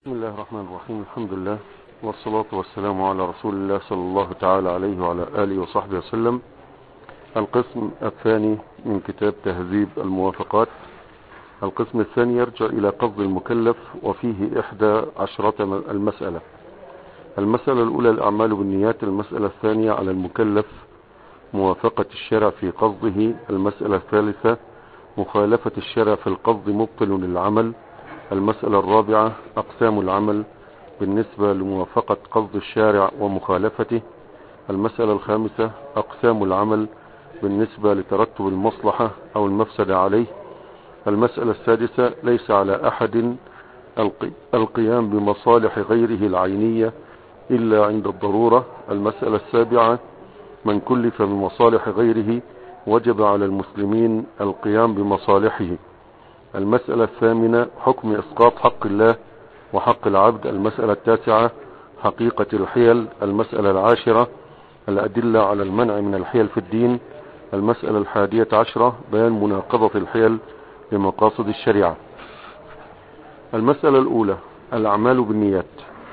بسم الله الرحمن الرحيم. الحمد لله والصلاة والسلام على رسول الله صلى الله تعالى عليه وعلى آله وصحبه وسلم. القسم الثاني من كتاب تهذيب الموافقات. القسم الثاني يرجع إلى قصد المكلف وفيه 11 المسألة. المسألة الأولى الأعمال بالنيات. المسألة الثانية على المكلف موافقة الشرع في قصده. المسألة الثالثة مخالفة الشرع في القصد مبطل للعمل. المسألة الرابعة أقسام العمل بالنسبة لموافقة قصد الشارع ومخالفته. المسألة الخامسة أقسام العمل بالنسبة لترتب المصلحة أو المفسدة عليه. المسألة السادسة ليس على أحد القيام بمصالح غيره العينية إلا عند الضرورة. المسألة السابعة من كلف بمصالح غيره وجب على المسلمين القيام بمصالحه. المسألة الثامنة حكم إسقاط حق الله وحق العبد. المسألة التاسعة حقيقة الحيل. المسألة العاشرة الأدلة على المنع من الحيل في الدين. المسألة 11 بيان مناقضة الحيل لمقاصد الشريعة. المسألة الأولى الأعمال بالنيات.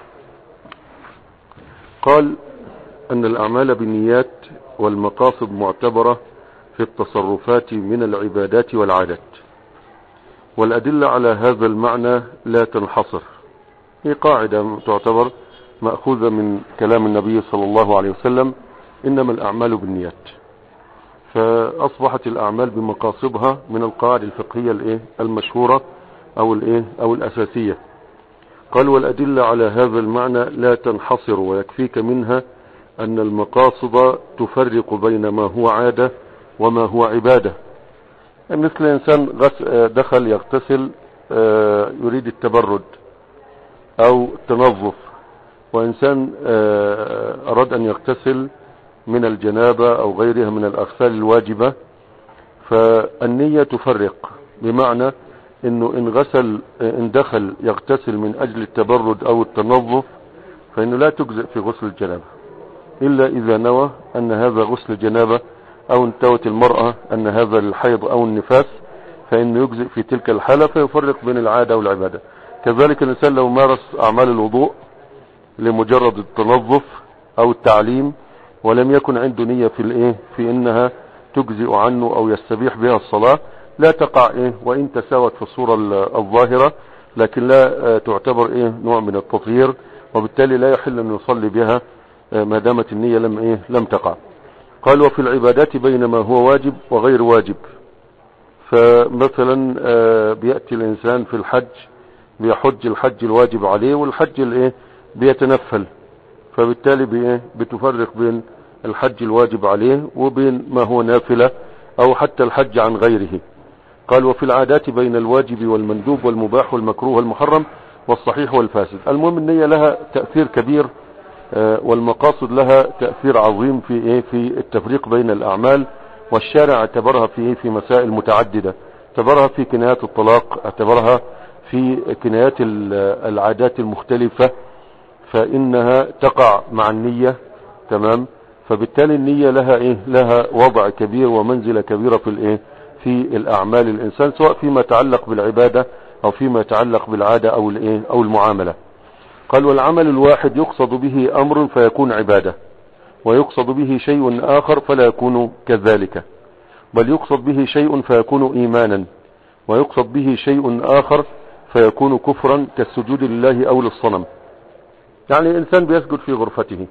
قال أن الأعمال بالنيات والمقاصد معتبرة في التصرفات من العبادات والعادات، والأدلة على هذا المعنى لا تنحصر. هي قاعدة تعتبر مأخوذة من كلام النبي صلى الله عليه وسلم: إنما الأعمال بالنيات. فأصبحت الأعمال بمقاصدها من القواعد الفقهية المشهورة أو الأساسية. قال والأدلة على هذا المعنى لا تنحصر، ويكفيك منها أن المقاصد تفرق بين ما هو عادة وما هو عبادة. مثل إنسان دخل يغتسل يريد التبرد أو التنظف، وإنسان أراد أن يغتسل من الجنابة أو غيرها من الأغسال الواجبة. فالنية تفرق، بمعنى إنه إن دخل يغتسل من أجل التبرد أو التنظف فإنه لا تجزئ في غسل الجنابة إلا إذا نوى أن هذا غسل جنابة، أو انتوت المرأة أن هذا الحيض أو النفاس، فإنه يجزئ في تلك الحالة، فيفرق بين العادة والعبادة. كذلك الإنسان لو مارس أعمال الوضوء لمجرد التنظف أو التعليم ولم يكن عنده نية في إنها تجزئ عنه أو يستبيح بها الصلاة، لا تقع وإن تساوت في الصورة الظاهرة، لكن لا تعتبر نوع من التطهير، وبالتالي لا يحل أن يصلي بها ما دامت النية لم تقع. قال وفي العبادات بين ما هو واجب وغير واجب. فمثلا بيأتي الإنسان في الحج بيحج الحج الواجب عليه والحج بيتنفل، فبالتالي بتفرق بين الحج الواجب عليه وبين ما هو نافلة أو حتى الحج عن غيره. قال وفي العادات بين الواجب والمندوب والمباح والمكروه والمحرم والصحيح والفاسد. المهم النية لها تأثير كبير، والمقاصد لها تأثير عظيم في التفريق بين الأعمال. والشارع اعتبرها في مسائل متعددة، اعتبرها في كنايات الطلاق، اعتبرها في كنايات العادات المختلفة، فإنها تقع مع النية. تمام. فبالتالي النية لها وضع كبير ومنزلة كبيرة في الأعمال الإنسان، سواء فيما يتعلق بالعبادة أو فيما يتعلق بالعادة أو المعاملة. قال والعمل الواحد يقصد به أمر فيكون عبادة، ويقصد به شيء آخر فلا يكون كذلك، بل يقصد به شيء فيكون إيمانا، ويقصد به شيء آخر فيكون كفرا كالسجود لله أو للصنم. يعني إنسان بيسجد في غرفته،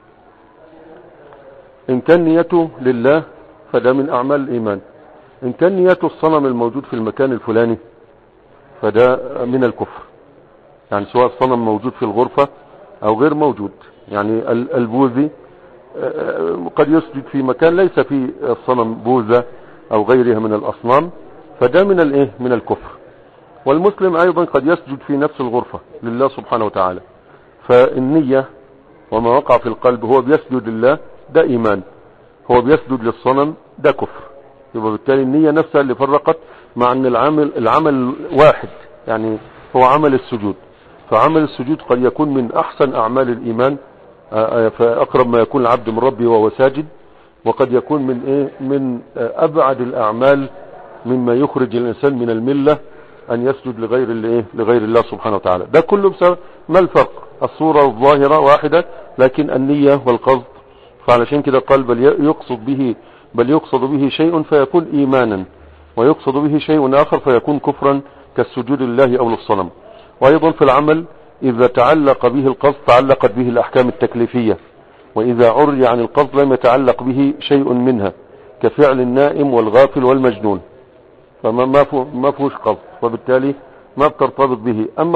إن كان نيته لله فده من أعمال الإيمان، إن كان نيته الصنم الموجود في المكان الفلاني فده من الكفر. يعني سواء الصنم موجود في الغرفة أو غير موجود. يعني البوذي قد يسجد في مكان ليس فيه الصنم بوذا أو غيرها من الأصنام، فده من الكفر. والمسلم أيضا قد يسجد في نفس الغرفة لله سبحانه وتعالى، فالنية وما وقع في القلب هو بيسجد لله ده إيمان، هو بيسجد للصنم ده كفر. يبقى بالتالي النية نفسها اللي فرقت، مع أن العمل واحد، يعني هو عمل السجود. فعمل السجود قد يكون من أحسن أعمال الإيمان، فأقرب ما يكون العبد من ربه وهو ساجد، وقد يكون من أبعد الأعمال مما يخرج الإنسان من الملة ان يسجد لغير الايه لغير الله سبحانه وتعالى. ده كله بسبب ما الفرق؟ الصورة الظاهرة واحدة لكن النية والقصد. فعلشان كده قال بل يقصد به شيء فيكون ايمانا، ويقصد به شيء اخر فيكون كفرا كالسجود لله او للصنم. وايضا في العمل اذا تعلق به القصد تعلقت به الاحكام التكليفية، واذا عري عن القصد لم يتعلق به شيء منها كفعل النائم والغافل والمجنون، فما ما فيهوش قصد، وبالتالي ما بترتبط به. اما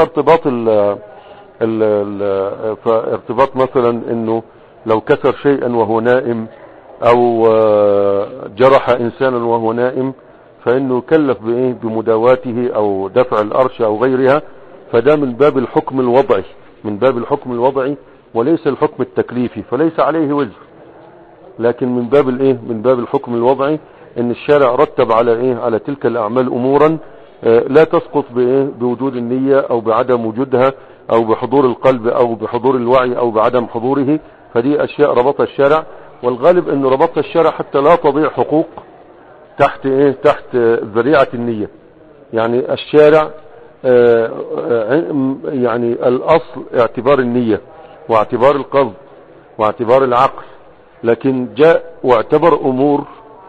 فارتباط مثلا انه لو كسر شيئا وهو نائم او جرح انسانا وهو نائم فانه كلف بايه بمداواته او دفع الارش او غيرها، فده من باب الحكم الوضعي، من باب الحكم الوضعي وليس الحكم التكليفي، فليس عليه وزر. لكن من باب الايه من باب الحكم الوضعي ان الشارع رتب على ايه على تلك الاعمال امورا لا تسقط بايه بوجود النية او بعدم وجودها او بحضور القلب او بحضور الوعي او بعدم حضوره. فدي اشياء ربطها الشارع، والغالب انه ربطها الشارع حتى لا تضيع حقوق تحت ايه تحت ذريعة النية. يعني الشارع يعني الاصل اعتبار النية واعتبار القصد واعتبار العقل، لكن جاء واعتبر امور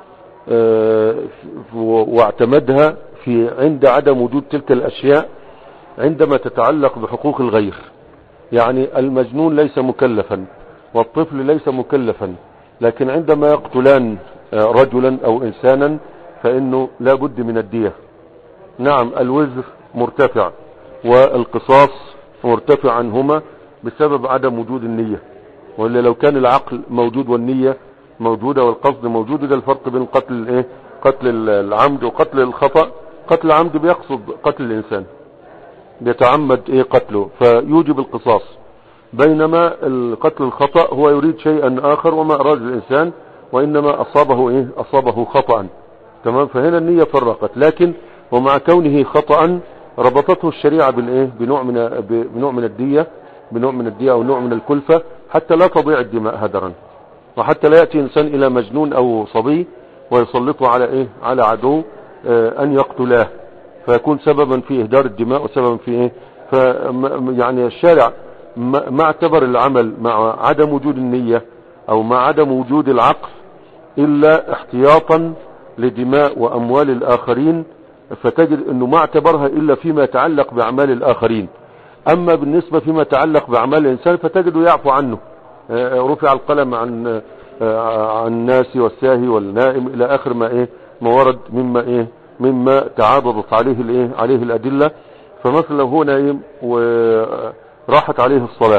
واعتمدها في عند عدم وجود تلك الاشياء عندما تتعلق بحقوق الغير. يعني المجنون ليس مكلفا والطفل ليس مكلفا، لكن عندما يقتلان رجلا او انسانا فانه لا بد من الدية. نعم الوزر مرتفع والقصاص مرتفع عنهما بسبب عدم وجود النية، ولا لو كان العقل موجود والنية موجودة والقصد موجود. ده الفرق بين قتل العمد وقتل الخطأ. قتل العمد بيقصد قتل الانسان، بيتعمد قتله فيوجب القصاص، بينما القتل الخطأ هو يريد شيئا اخر وما اراد الانسان وانما اصابه خطأ. تمام. فهنا النية فرقت، لكن ومع كونه خطأ ربطته الشريعة بنوع من الدية او نوع من الكلفة حتى لا تضيع الدماء هدرا، وحتى لا يأتي انسان الى مجنون او صبي ويسلطه على عدو ان يقتلاه فيكون سببا في اهدار الدماء وسببا في يعني الشارع ما اعتبر العمل مع عدم وجود النية او مع عدم وجود العقل الا احتياطا لدماء واموال الاخرين، فتجد انه ما اعتبرها الا فيما يتعلق باعمال الاخرين. اما بالنسبة فيما يتعلق باعمال الانسان فتجده يعفو عنه. رفع القلم عن الناس والساهي والنائم الى اخر ما ورد مما تعاضدت عليه الادلة. فمثلا هو نايم وراحت عليه الصلاة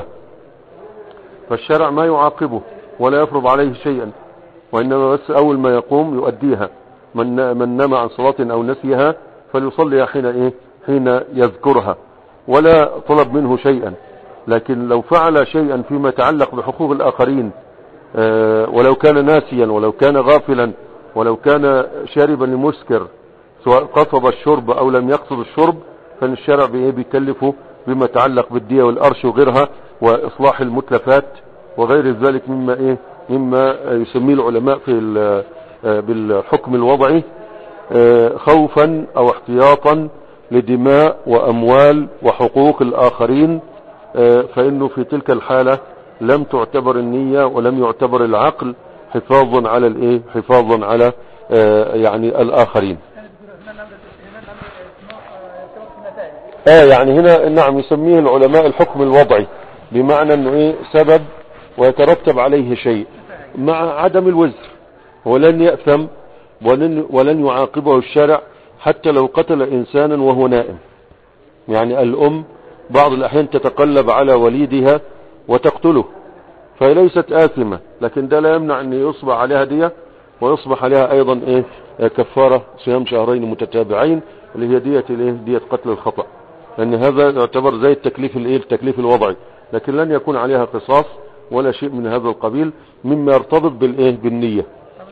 فالشرع ما يعاقبه ولا يفرض عليه شيئا، وانما بس اول ما يقوم يؤديها. من نام عن صلاة او نسيها فليصلي حين يذكرها، ولا طلب منه شيئا. لكن لو فعل شيئا فيما يتعلق بحقوق الاخرين ولو كان ناسيا ولو كان غافلا ولو كان شاربا لمسكر سواء قصد الشرب او لم يقصد الشرب، فان الشرع بيكلفه بما يتعلق بالدية والارش وغيرها واصلاح المتلفات وغير ذلك مما يسميه العلماء بالحكم الوضعي خوفا او احتياطا لدماء واموال وحقوق الاخرين. فانه في تلك الحالة لم تعتبر النية ولم يعتبر العقل حفاظا على يعني الاخرين. يعني هنا نعم يسميه العلماء الحكم الوضعي، بمعنى انه سبب ويترتب عليه شيء مع عدم الوزر، ولن يأثم ولن يعاقبه الشارع حتى لو قتل انسانا وهو نائم. يعني الام بعض الاحيان تتقلب على وليدها وتقتله فليست آثمة، لكن ده لا يمنع ان يصبح عليها دية ويصبح عليها ايضا كفارة صيام شهرين متتابعين اللي هي دية قتل الخطأ، لان هذا يعتبر زي التكليف الوضعي، لكن لن يكون عليها قصاص ولا شيء من هذا القبيل مما يرتبط بالنية.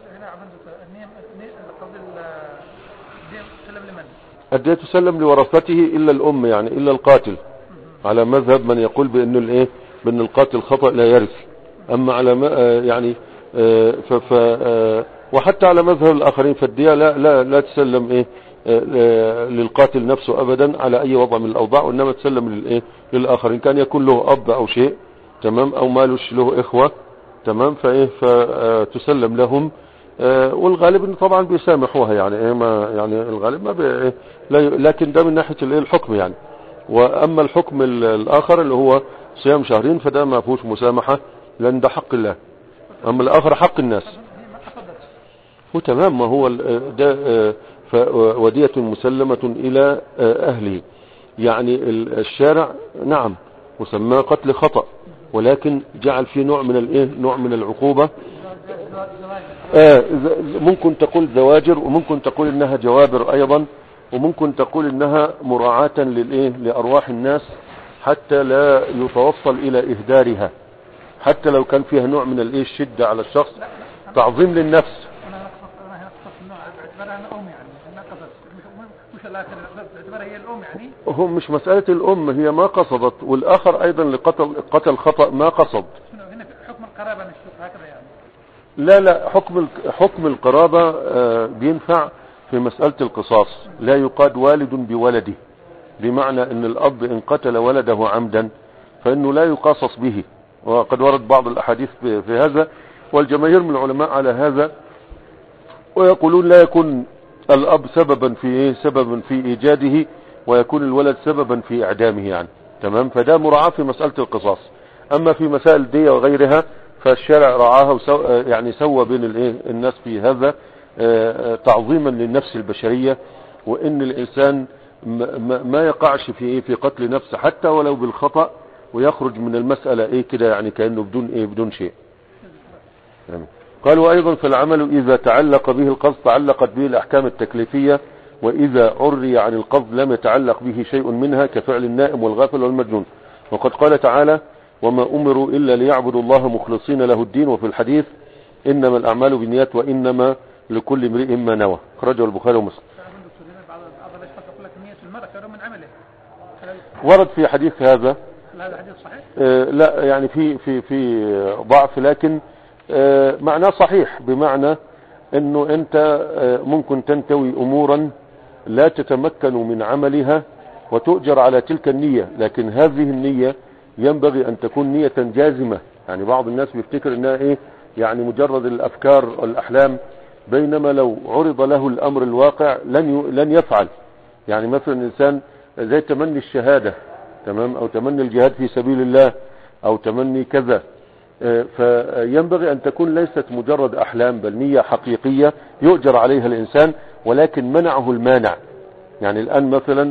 الدية تسلم لورثته الا الام، يعني الا القاتل، على مذهب من يقول بان القاتل خطأ لا يرث. اما على يعني وحتى على مذهب الاخرين فالدية لا تسلم للقاتل نفسه ابدا على اي وضع من الاوضاع، وانما تسلم للايه للاخر ان كان يكون له اب او شيء، تمام، او مالوش له اخوة، تمام، فايه فتسلم لهم. والغالب انه طبعا بيسامحوها، يعني ايه ما يعني الغالب ما لكن ده من ناحية الايه الحكم يعني. واما الحكم الاخر اللي هو صيام شهرين فده ما فيهوش مسامحة، لان ده حق الله، اما الاخر حق الناس. هو تمام، ما هو ده ودية مسلمة الى اهله، يعني الشارع نعم مسمى قتل خطأ، ولكن جعل فيه نوع من الايه نوع من العقوبة. ممكن تقول زواجر، وممكن تقول انها جوابر ايضا، وممكن تقول انها مراعاة للايه لارواح الناس حتى لا يتوصل الى اهدارها، حتى لو كان فيها نوع من الايه الشدة على الشخص، تعظيم للنفس. هم مش مسألة الام، هي ما قصدت، والاخر ايضا لقتل خطأ ما قصد. حكم القرابة هكذا يعني. لا حكم القرابة بينفع في مسألة القصاص، لا يقاد والد بولده، بمعنى ان الاب ان قتل ولده عمدا فانه لا يقاصص به، وقد ورد بعض الاحاديث في هذا، والجماهير من العلماء على هذا، ويقولون لا يكون الاب سببا في ايجاده، ويكون الولد سببا في اعدامه يعني، تمام. فده مراعاة في مسألة القصاص. اما في مسائل الدية وغيرها فالشارع رعاها يعني سوى بين الناس في هذا، تعظيما للنفس البشرية، وان الانسان ما يقعش في قتل نفسه حتى ولو بالخطأ، ويخرج من المسألة كده يعني كأنه بدون شيء يعني. قالوا ايضا فالعمل اذا تعلق به القصد تعلقت به الاحكام التكليفية، واذا عري عن القصد لم يتعلق به شيء منها، كفعل النائم والغافل والمجنون. وقد قال تعالى وما امروا الا ليعبدوا الله مخلصين له الدين، وفي الحديث انما الاعمال بالنيات وانما لكل امرئ ما نوى، اخرجه البخاري ومسلم. ورد في حديث هذا حديث صحيح؟ لا يعني في ضعف، لكن معناه صحيح، بمعنى انه انت ممكن تنتوي امورا لا تتمكن من عملها وتؤجر على تلك النية، لكن هذه النية ينبغي ان تكون نية جازمة. يعني بعض الناس بيفتكر انها يعني مجرد الافكار والاحلام، بينما لو عرض له الامر الواقع لن يفعل. يعني مثلا الانسان زي تمني الشهادة، تمام، او تمني الجهاد في سبيل الله، او تمني كذا، فينبغي ان تكون ليست مجرد احلام، بل نية حقيقية يؤجر عليها الانسان، ولكن منعه المانع. يعني الان مثلا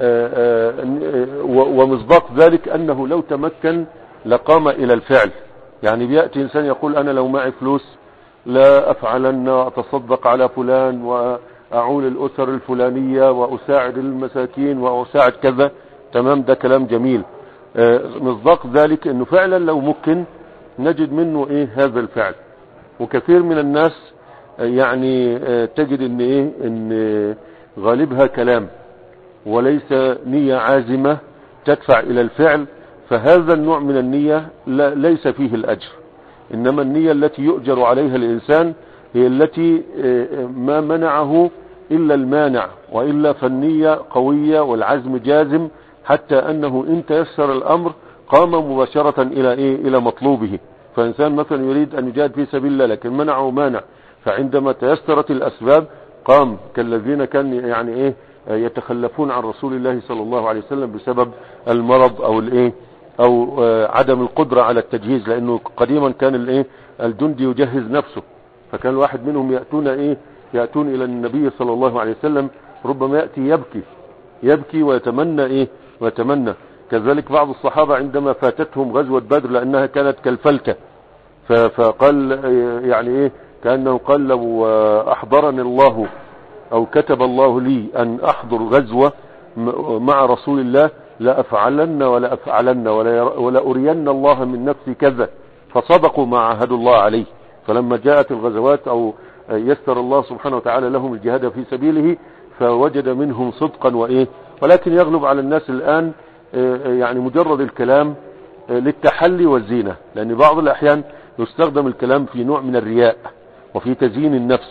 ومصداق ذلك انه لو تمكن لقام الى الفعل. يعني بيأتي انسان يقول انا لو معي فلوس لا افعلن، اتصدق على فلان واعول الاسر الفلانية واساعد المساكين واساعد كذا، تمام، ده كلام جميل. مصداق ذلك انه فعلا لو ممكن نجد منه هذا الفعل. وكثير من الناس يعني تجد ان غالبها كلام وليس نية عازمة تدفع الى الفعل، فهذا النوع من النية ليس فيه الاجر. انما النية التي يؤجر عليها الانسان هي التي ما منعه الا المانع، والا فالنية قوية والعزم جازم، حتى انه ان تيسر الامر قام مباشرة الى مطلوبه. فانسان مثلا يريد ان يجاهد في سبيل الله لكن منعه مانع، فعندما تيسرت الاسباب قام، كالذين كان يعني يتخلفون عن رسول الله صلى الله عليه وسلم بسبب المرض او عدم القدرة على التجهيز، لانه قديما كان الجندي يجهز نفسه، فكان الواحد منهم يأتون الى النبي صلى الله عليه وسلم، ربما يأتي يبكي ويتمنى. كذلك بعض الصحابة عندما فاتتهم غزوة بدر لانها كانت كالفلكة، فقال يعني كأنه قال لو احضرني الله او كتب الله لي ان احضر غزوة مع رسول الله لأفعلن ولا أفعلن ولا أرين الله من نفسي كذا، فصدقوا ما عاهدوا الله عليه. فلما جاءت الغزوات او يسر الله سبحانه وتعالى لهم الجهاد في سبيله فوجد منهم صدقا ولكن يغلب على الناس الآن يعني مجرد الكلام للتحلي والزينة، لأن بعض الأحيان يستخدم الكلام في نوع من الرياء وفي تزيين النفس،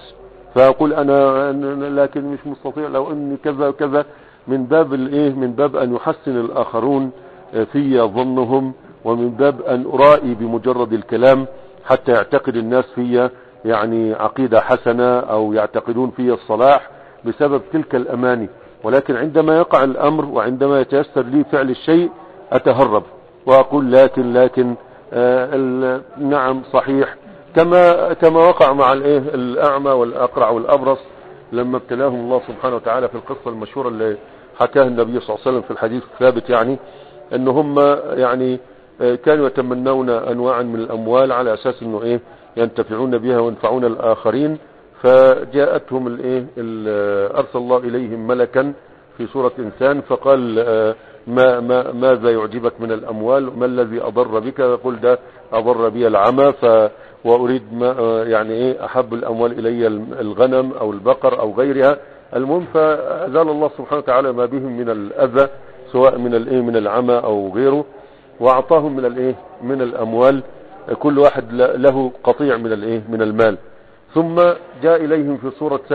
فأقول أنا لكن مش مستطيع، لو أني كذا وكذا، من باب الإيه، من باب أن يحسن الآخرون في ظنهم، ومن باب أن أرائي بمجرد الكلام حتى يعتقد الناس في يعني عقيدة حسنة أو يعتقدون في الصلاح بسبب تلك الأماني. ولكن عندما يقع الأمر وعندما يتيسر لي فعل الشيء أتهرب وأقول لكن نعم صحيح، كما وقع مع الأعمى والأقرع والأبرص لما ابتلاهم الله سبحانه وتعالى في القصة المشهورة اللي حكاها النبي صلى الله عليه وسلم في الحديث الثابت، يعني ان هم يعني كانوا يتمنون انواعا من الاموال على اساس انه ينتفعون بها وينفعون الاخرين. فجاءتهم ارسل الله اليهم ملكا في صورة انسان فقال ماذا يعجبك من الاموال؟ ما الذي اضر بك؟ يقول ده اضر بي العمى، واريد ما يعني احب الاموال الي الغنم او البقر او غيرها. المهم فازال الله سبحانه وتعالى ما بهم من الاذى سواء من العمى او غيره، واعطاهم من الاموال كل واحد له قطيع من المال. ثم جاء اليهم في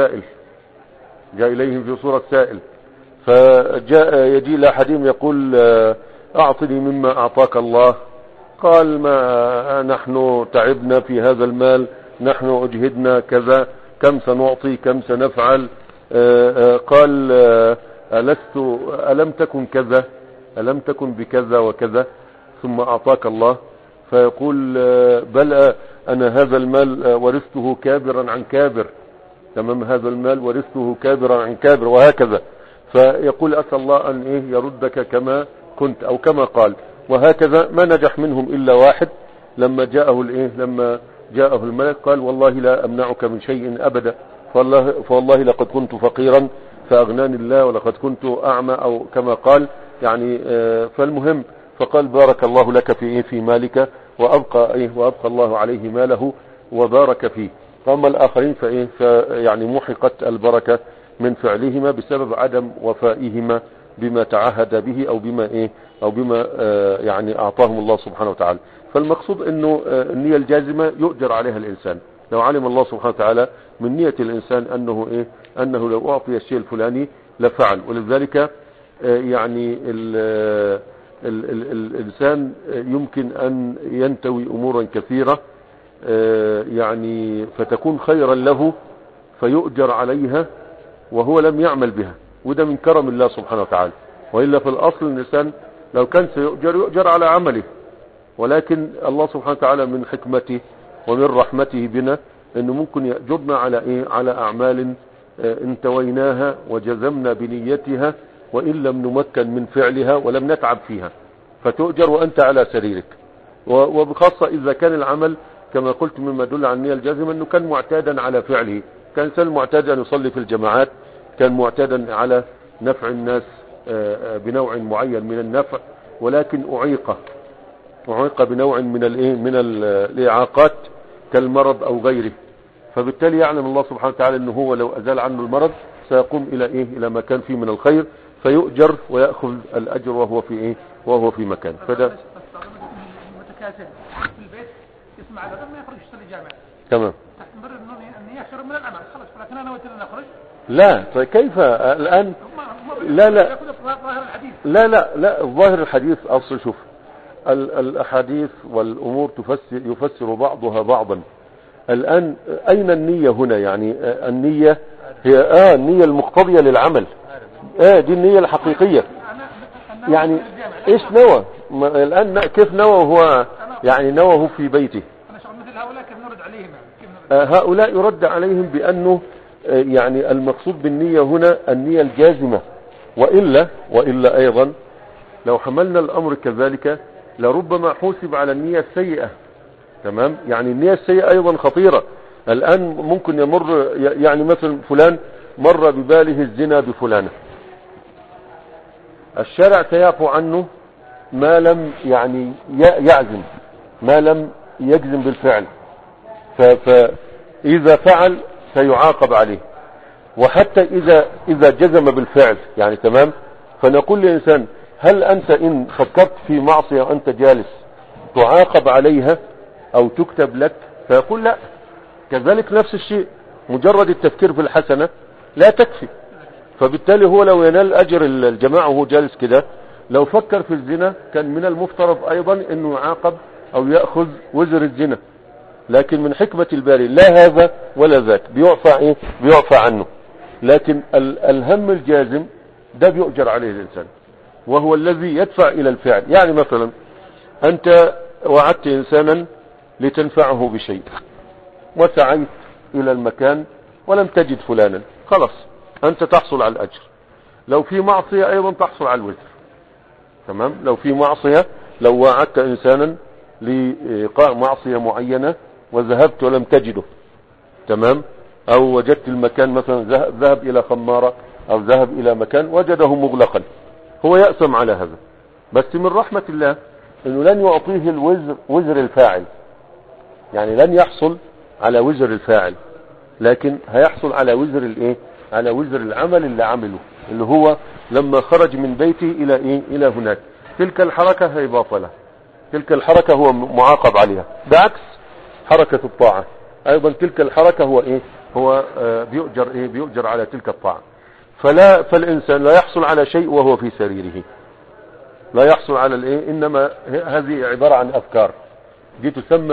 صورة سائل، فجاء يجي لاحدهم يقول اعطني مما اعطاك الله. قال ما نحن تعبنا في هذا المال، نحن اجهدنا كذا، كم سنعطي، كم سنفعل؟ قال ألم تكن كذا، ألم تكن بكذا وكذا ثم أعطاك الله؟ فيقول بل أنا هذا المال ورثته كابرا عن كابر، تمام، هذا المال ورثته كابرا عن كابر، وهكذا. فيقول أسأل الله أن يردك كما كنت أو كما قال. وهكذا ما نجح منهم إلا واحد لما جاءه الملك قال والله لا أمنعك من شيء أبدا، فوالله لقد كنت فقيرا فأغناني الله، ولقد كنت أعمى أو كما قال يعني. فالمهم فقال بارك الله لك في مالك، وأبقى الله عليه ماله وبارك فيه. فأما الآخرين يعني محقت البركة من فعلهما بسبب عدم وفائهما بما تعهد به أو بما يعني أعطاهم الله سبحانه وتعالى. فالمقصود أنه النية الجازمة يؤجر عليها الإنسان لو علم الله سبحانه وتعالى من نية الإنسان أنه لو أعطي الشيء الفلاني لفعل. ولذلك يعني الإنسان يمكن أن ينتوي أمورا كثيرة يعني فتكون خيرا له فيؤجر عليها وهو لم يعمل بها، وده من كرم الله سبحانه وتعالى. وإلا في الأصل الإنسان لو كان يؤجر على عمله، ولكن الله سبحانه وتعالى من حكمته ومن رحمته بنا انه ممكن يأجرنا على اعمال انتويناها وجزمنا بنيتها وان لم نمكن من فعلها ولم نتعب فيها، فتؤجر وانت على سريرك. وبخاصة اذا كان العمل كما قلت مما يدل على النية الجازمة انه كان معتادا على فعله، كان انسان معتاد ان يصلي في الجماعات، كان معتادا على نفع الناس بنوع معين من النفع، ولكن اعيق بنوع من الاعاقات كالمرض او غيره. فبالتالي يعلم الله سبحانه وتعالى انه هو لو ازال عنه المرض سيقوم الى ما كان فيه من الخير، فيؤجر ويأخذ الاجر وهو في مكان. فده متكاسل في البيت يسمع هذا ما يخرج يصلي جامع، تمام، تعتبر انه يخرج من العمل خلاص، ولكن انا وانت نخرج. لا طيب كيف الان؟ لا الظاهر الحديث اصل شوف الاحاديث والامور يفسر بعضها بعضا. الان اين النية هنا؟ يعني النية هي النية المقتضية للعمل، دي النية الحقيقية. يعني ايش نوى الان؟ كيف نوى هو؟ يعني نوى في بيته. انا شغل مثل هؤلاء كيف نرد عليهم؟ هؤلاء يرد عليهم بانه يعني المقصود بالنية هنا النية الجازمة. وإلا أيضا لو حملنا الأمر كذلك لربما حوسب على النية السيئة، تمام. يعني النية السيئة أيضا خطيرة. الآن ممكن يمر يعني مثل فلان مر بباله الزنا بفلانة، الشارع سيعفو عنه ما لم يعني يعزم، ما لم يجزم بالفعل، فإذا فعل سيعاقب عليه. وحتى إذا جزم بالفعل يعني تمام، فنقول للإنسان هل أنت إن فكرت في معصية وأنت جالس تعاقب عليها أو تكتب لك؟ فيقول لا. كذلك نفس الشيء مجرد التفكير في الحسنة لا تكفي. فبالتالي هو لو ينال أجر الجماعة وهو جالس كده، لو فكر في الزنا كان من المفترض أيضا أنه يعاقب أو يأخذ وزر الزنا، لكن من حكمة الباري لا هذا ولا ذاك، بيعفى عنه. لكن الهم الجازم ده بيؤجر عليه الإنسان، وهو الذي يدفع إلى الفعل. يعني مثلا أنت وعدت إنسانا لتنفعه بشيء وسعيت إلى المكان ولم تجد فلانا، خلاص أنت تحصل على الأجر. لو في معصية أيضا تحصل على الوزر. تمام. لو في معصية، لو وعدت إنسانا لإيقاع معصية معينة وذهبت ولم تجده، تمام، أو وجدت المكان مثلا ذهب إلى خمارة أو ذهب إلى مكان وجده مغلقا، هو يأسم على هذا. بس من رحمة الله أنه لن يعطيه وزر الفاعل، يعني لن يحصل على وزر الفاعل، لكن هيحصل على وزر على وزر العمل اللي عمله، اللي هو لما خرج من بيته إلى هناك. تلك الحركة هي باطلة، تلك الحركة هو معاقب عليها، بعكس حركة الطاعة أيضا تلك الحركة هو بيؤجر على تلك الطاعة. فالإنسان لا يحصل على شيء وهو في سريره، لا يحصل على إنما هذه عبارة عن أفكار، دي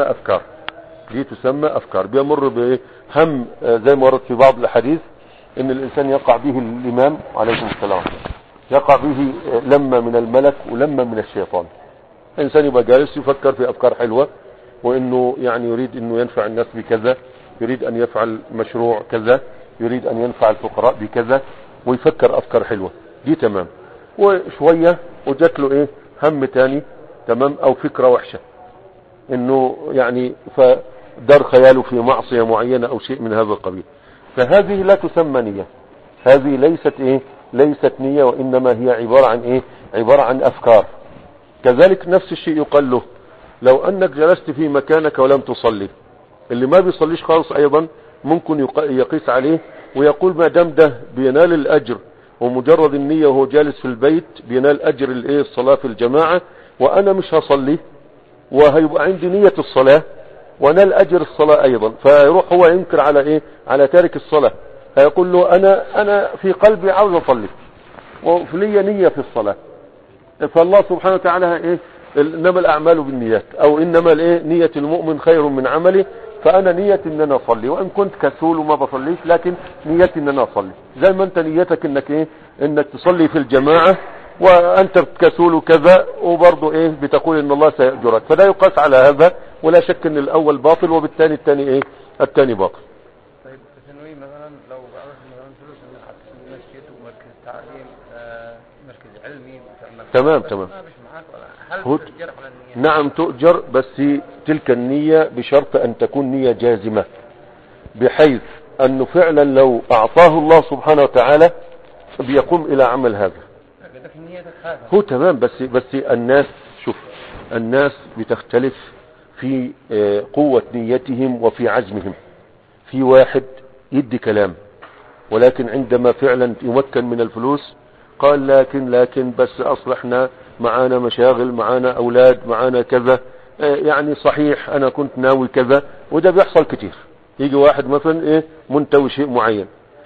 تسمى أفكار بيمر بهم، زي ما ورد في بعض الحديث إن الإنسان يقع به الإمام عليكم السلام، يقع به لما من الملك ولما من الشيطان. الإنسان يبقى جالس يفكر في أفكار حلوة، وإنه يعني يريد إنه ينفع الناس بكذا، يريد أن يفعل مشروع كذا، يريد أن ينفع الفقراء بكذا، ويفكر أفكار حلوة دي تمام. وشوية وجت له هم تاني، تمام، أو فكرة وحشة، إنه يعني فدار خياله في معصية معينة أو شيء من هذا القبيل. فهذه لا تسمى نية، هذه ليست نية، وإنما هي عبارة عن أفكار. كذلك نفس الشيء يقال له لو أنك جلست في مكانك ولم تصلي، اللي ما بيصليش خالص أيضا ممكن يقيس عليه ويقول ما دام ده بينال الأجر ومجرد النية وهو جالس في البيت بينال أجر الصلاة في الجماعة، وأنا مش هصلي وهيبقى عندي نية الصلاة ونال أجر الصلاة أيضا، فيروح هو ينكر على تارك الصلاة، فيقول له أنا في قلبي عاوز أصلي وفي لي نية في الصلاة. فالله سبحانه وتعالى إنما الأعمال بالنيات، أو إنما نية المؤمن خير من عمله، فأنا نية إن أنا أصلي وإن كنت كسول وما بصليش، لكن نيتي إن أنا أصلي. زي ما أنت نيتك إنك تصلي في الجماعة وأنت كسول وكذا، وبرضه بتقول إن الله سيأجرك، فلا يقاس على هذا، ولا شك إن الأول باطل وبالتالي الثاني باطل. طيب تنوي مثلا لو مثلا فلوس من مسجد ومركز تعليم، مركز علمي، تمام هل تؤجر على النية؟ نعم تؤجر، بس تلك النية بشرط أن تكون نية جازمة، بحيث أنه فعلا لو أعطاه الله سبحانه وتعالى بيقوم إلى عمل هذا. هو تمام، بس الناس، شوف، الناس بتختلف في قوة نيتهم وفي عزمهم. في واحد يدي كلام، ولكن عندما فعلا يمكن من الفلوس قال لكن بس أصلحنا، معانا مشاغل، معانا أولاد، معانا كذا، يعني صحيح أنا كنت ناوي كذا. وده بيحصل كتير، يجي واحد مثلا منتوي شيء معين،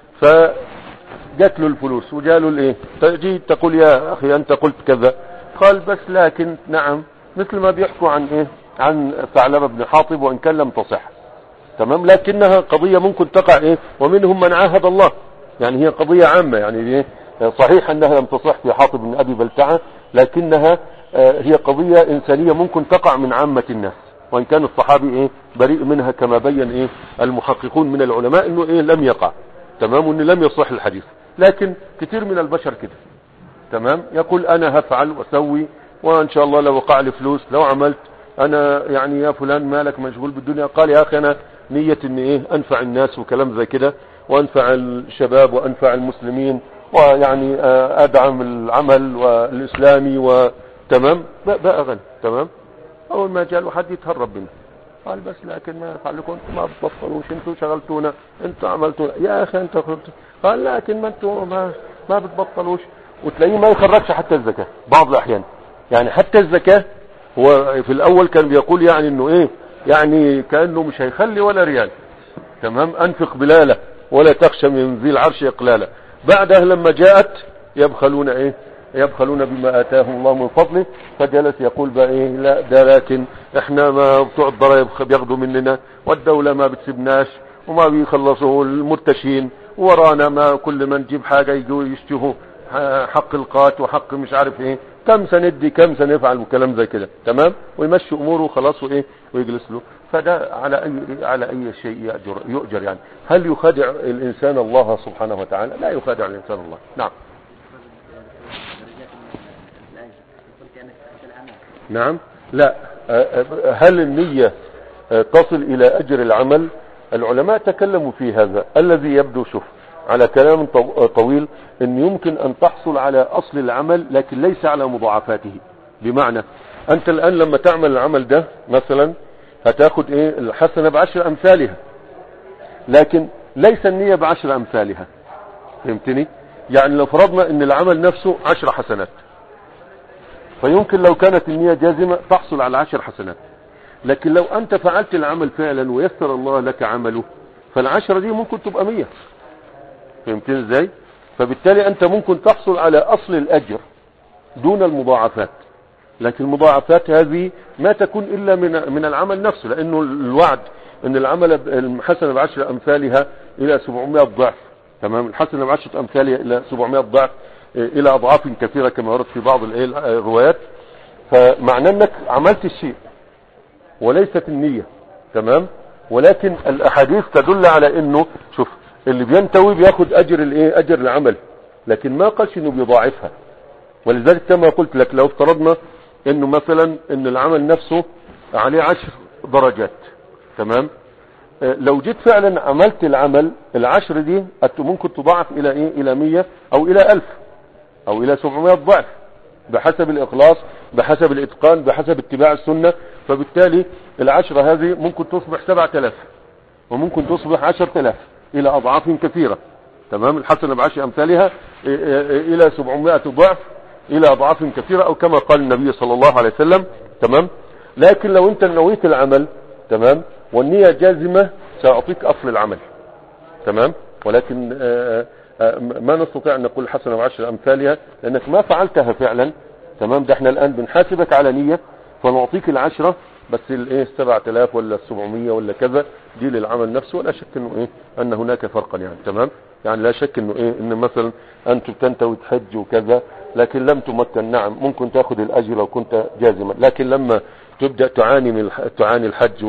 فجات له الفلوس وجاله تجي تقول يا أخي أنت قلت كذا، قال بس لكن نعم، مثل ما بيحكوا عن ثعلبة بن حاطب وإن كان لم تصح، تمام، لكنها قضية ممكن تقع ومنهم من عاهد الله، يعني هي قضية عامة، يعني صحيح أنها لم تصح في حاطب بن أبي بلتعة، لكنها هي قضية إنسانية ممكن تقع من عامة الناس، وإن كان الصحابي بريء منها كما بين المحققون من العلماء إنه لم يقع، تمام، وإنه لم يصح الحديث. لكن كثير من البشر كده، تمام، يقول أنا هفعل وأسوي، وإن شاء الله لو وقع لي فلوس لو عملت، أنا يعني يا فلان مالك مشغول بالدنيا، قال يا أخي أنا نية إن أنفع الناس وكلام زي كده، وأنفع الشباب وأنفع المسلمين، ويعني أدعم العمل والإسلامي، وتمام بقى غني، تمام. أول ما جاء حد يتهرب منه، قال بس لكن ما يفعل لكم، انتم ما بتبطلوش، انتم شغلتونا، انتم عملتونا يا أخي انت قلت، قال لكن ما انتم ما بتبطلوش. وتلاقيه ما يخرجش حتى الزكاة بعض الأحيان، يعني حتى الزكاة هو في الأول كان بيقول يعني إنه يعني كأنه مش هيخلي ولا ريال، تمام، انفق بلالة ولا تخشى من ذي العرش اقلالا. بعدها لما جاءت يبخلون ايه؟ يبخلون بما اتاهم الله من فضله. فجلس يقول بقى ايه؟ لا ده لكن احنا ما بتوع الضرايب بياخدوا مننا، والدولة ما بتسيبناش، وما بيخلصوا المرتشين، ورانا ما كل ما نجيب حاجة يجوا يشتهوا حق القات وحق مش عارف ايه، كم سندي كم سنفعل وكلام زي كده. تمام، ويمشي اموره خلاص وايه ويجلس له. فده على اي شيء يؤجر يعني. هل يخادع الانسان الله سبحانه وتعالى؟ لا يخادع الانسان الله. نعم. نعم. لا. هل النية تصل الى اجر العمل؟ العلماء تكلموا في هذا. الذي يبدو شوف على كلام طويل ان يمكن ان تحصل على اصل العمل لكن ليس على مضاعفاته. بمعنى انت الان لما تعمل العمل ده مثلا هتاخد ايه؟ الحسنة ب10 امثالها، لكن ليس النية ب10 امثالها. فهمتني؟ يعني لو فرضنا ان العمل نفسه 10 حسنات، فيمكن لو كانت النية جازمة تحصل على 10 حسنات، لكن لو انت فعلت العمل فعلا ويسر الله لك عمله، فال10 دي ممكن تبقى 100. فهمتني ازاي؟ فبالتالي انت ممكن تحصل على اصل الاجر دون المضاعفات، لكن المضاعفات هذه ما تكون الا من العمل نفسه، لانه الوعد ان العمل الحسنة ب10 امثالها الى 700 ضعف. تمام، الحسنة ب10 امثالها الى 700 ضعف الى اضعاف كثيرة كما ورد في بعض الروايات. فمعنى انك عملت الشيء وليست النية. تمام، ولكن الاحاديث تدل على انه شوف اللي بينتوي بياخد اجر الايه؟ اجر العمل، لكن ما قالش انه بيضاعفها. ولذلك كما قلت لك لو افترضنا انه مثلا ان العمل نفسه عليه 10 درجات، تمام، لو جيت فعلا عملت العمل ال10 دي ممكن تضاعف الى ايه؟ الى 100 او الى 1000 او الى 700 ضعف، بحسب الاخلاص، بحسب الاتقان، بحسب اتباع السنة. فبالتالي ال10 هذه ممكن تصبح 7000 وممكن تصبح 10000 الى اضعاف كثيرة. تمام، الحسنة ب10 امثالها الى 700 ضعف الى اضعاف كثيرة، او كما قال النبي صلى الله عليه وسلم. تمام، لكن لو انت نويت العمل تمام والنية جازمة سأعطيك اصل العمل. تمام، ولكن ما نستطيع ان نقول حسنة ب10 امثالها لانك ما فعلتها فعلا. تمام، ده احنا الان بنحاسبك على نية فنعطيك ال10 بس الايه 7000 ولا 700 ولا كذا دي للعمل نفسه. ولا شك انه ايه ان هناك فرقا يعني. تمام، يعني لا شك انه ايه ان مثلا انت بتنتوي تحج وكذا لكن لم تمكن، نعم ممكن تاخذ الاجر لو كنت جازما، لكن لما تبدا تعاني الحج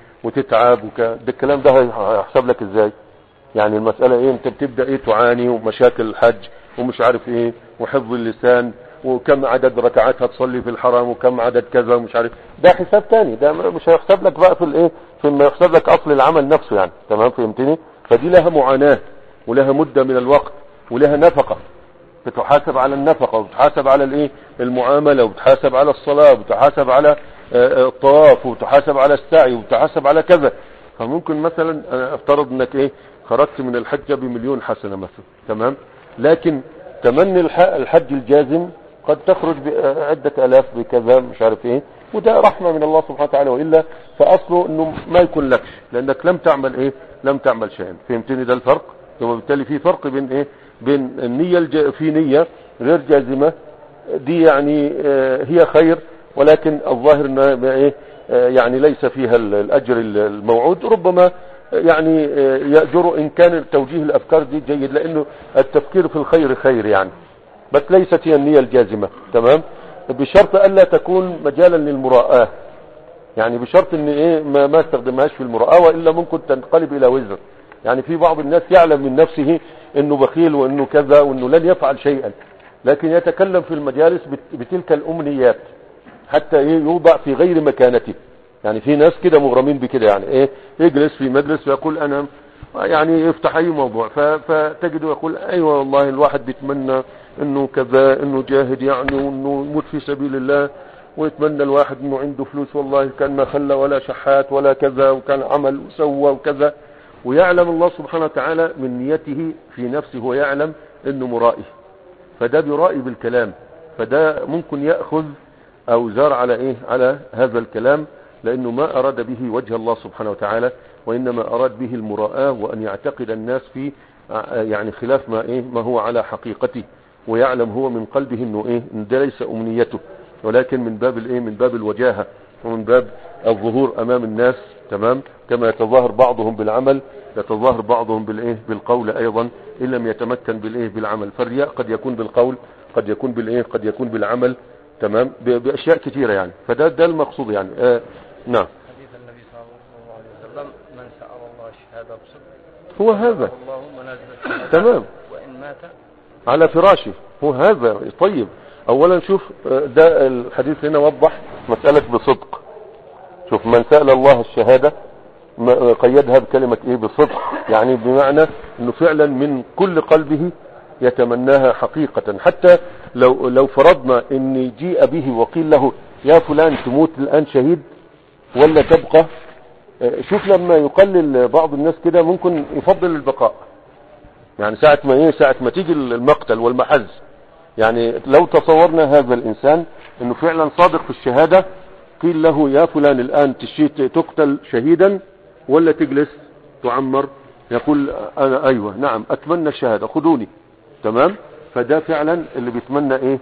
وتتعب ده الكلام ده هيحسب لك ازاي؟ يعني المسألة ايه؟ انت بتبدا ايه؟ تعاني ومشاكل الحج ومش عارف ايه وحفظ اللسان وكم عدد ركعات هتصلي في الحرم وكم عدد كذا ومش عارف، ده حساب تاني، ده مش هيحسب لك بقى في الايه؟ في ما يحسب لك اصل العمل نفسه يعني. تمام، فهمتني؟ فدي لها معاناة ولها مدة من الوقت ولها نفقة، بتحاسب على النفقة وبتحاسب على الايه؟ المعاملة، وبتحاسب على الصلاة، وبتحاسب على الطواف، وبتحاسب على السعي، وبتحاسب على كذا. فممكن مثلا افترض انك ايه؟ خرجت من الحجة ب1,000,000 حسنة مثلا. تمام، لكن تمني الحج الجازم قد تخرج بعدة الاف بكذا مش عارف ايه، وده رحمة من الله سبحانه وتعالى، وإلا فأصله انه ما يكون لكش لانك لم تعمل ايه؟ لم تعمل شيئا. فهمتني؟ ده الفرق. وبالتالي في فرق بين ايه؟ بين النية في نية غير جازمة دي يعني هي خير، ولكن الظاهر ان ايه؟ يعني ليس فيها الاجر الموعود. ربما يعني يأجر ان كان توجيه الافكار دي جيد، لانه التفكير في الخير خير يعني، بس ليست هي النية الجازمة. تمام، بشرط الا تكون مجالا للمراءة، يعني بشرط ان ايه؟ ما استخدمهاش في المراءة، والا ممكن تنقلب الى وزر. يعني في بعض الناس يعلم من نفسه انه بخيل وانه كذا وانه لن يفعل شيئا، لكن يتكلم في المجالس بتلك الامنيات حتى ايه؟ يوضع في غير مكانته. يعني في ناس كده مغرمين بكده، يعني ايه؟ يجلس في مجلس ويقول انا يعني يفتح اي موضوع فتجده يقول ايوه والله الواحد بيتمنى انه كذا، انه جاهد يعني، وانه يموت في سبيل الله، ويتمنى الواحد انه عنده فلوس والله كان ما خلى ولا شحات ولا كذا، وكان عمل وسوى وكذا. ويعلم الله سبحانه وتعالى من نيته في نفسه، هو يعلم انه مرائي، فده برائي بالكلام، فده ممكن يأخذ اوزار على ايه؟ على هذا الكلام، لأنه ما أراد به وجه الله سبحانه وتعالى، وإنما أراد به المراءة، وأن يعتقد الناس في يعني خلاف ما هو على حقيقته، ويعلم هو من قلبه انه ان ده ليس امنيته، ولكن من باب من باب الوجاهة، ومن باب الظهور امام الناس. تمام. كما يتظاهر بعضهم بالعمل يتظاهر بعضهم بالقول ايضا، ان لم يتمكن بالعمل. فالرياء قد يكون بالقول، قد يكون قد يكون بالعمل. تمام. باشياء كثيرة يعني. فده المقصود يعني. نعم. حديث النبي صلى الله عليه وسلم: من سأل الله الشهادة بصدق هو هذا. الله منازل الشهادة تمام. وإن مات على فراشه. هو هذا. طيب، اولا شوف، ده الحديث هنا وضح مسألة بصدق. شوف، من سأل الله الشهادة قيدها بكلمة بصدق، يعني بمعنى انه فعلا من كل قلبه يتمناها حقيقة. حتى لو فرضنا ان جيء به وقيل له: يا فلان تموت الان شهيد ولا تبقى؟ شوف، لما يقلل بعض الناس كده ممكن يفضل البقاء، يعني ساعة ما تيجي المقتل والمحز. يعني لو تصورنا هذا الانسان انه فعلا صادق في الشهادة، قيل له: يا فلان الان تقتل شهيدا ولا تجلس تعمر؟ يقول: انا ايوه نعم اتمنى الشهادة، خذوني. تمام. فده فعلا اللي بيتمنى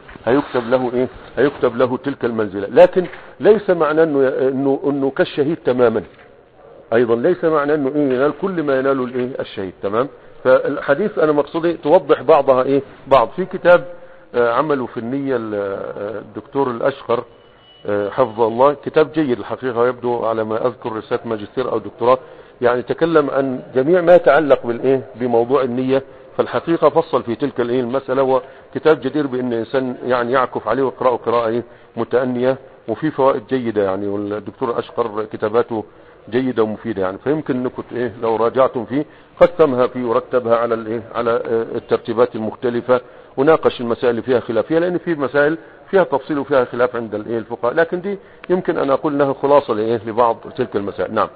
هيكتب له تلك المنزلة. لكن ليس معنى انه كالشهيد تماما، ايضا ليس معنى انه ينال كل ما يناله الشهيد. تمام. فالحديث انا مقصودي توضح بعضها بعض. في كتاب عمله في النية الدكتور الاشقر حفظه الله، كتاب جيد الحقيقة، ويبدو على ما اذكر رسالة ماجستير او دكتوراه، يعني تكلم عن جميع ما يتعلق بموضوع النية. فالحقيقة فصل في تلك المسألة، وكتاب جدير بان الانسان يعني يعكف عليه ويقرأه قراءة متأنية، وفي فوائد جيدة يعني. والدكتور الاشقر كتاباته جيدة ومفيدة يعني. فيمكن انكم لو راجعتم فيه قسمها فيه ورتبها على الترتيبات المختلفة، وناقش المسائل اللي فيها خلافية، لان في مسائل فيها تفصيل وفيها خلاف عند الفقهاء، لكن دي يمكن ان اقول انها خلاصة لبعض تلك المسائل. نعم.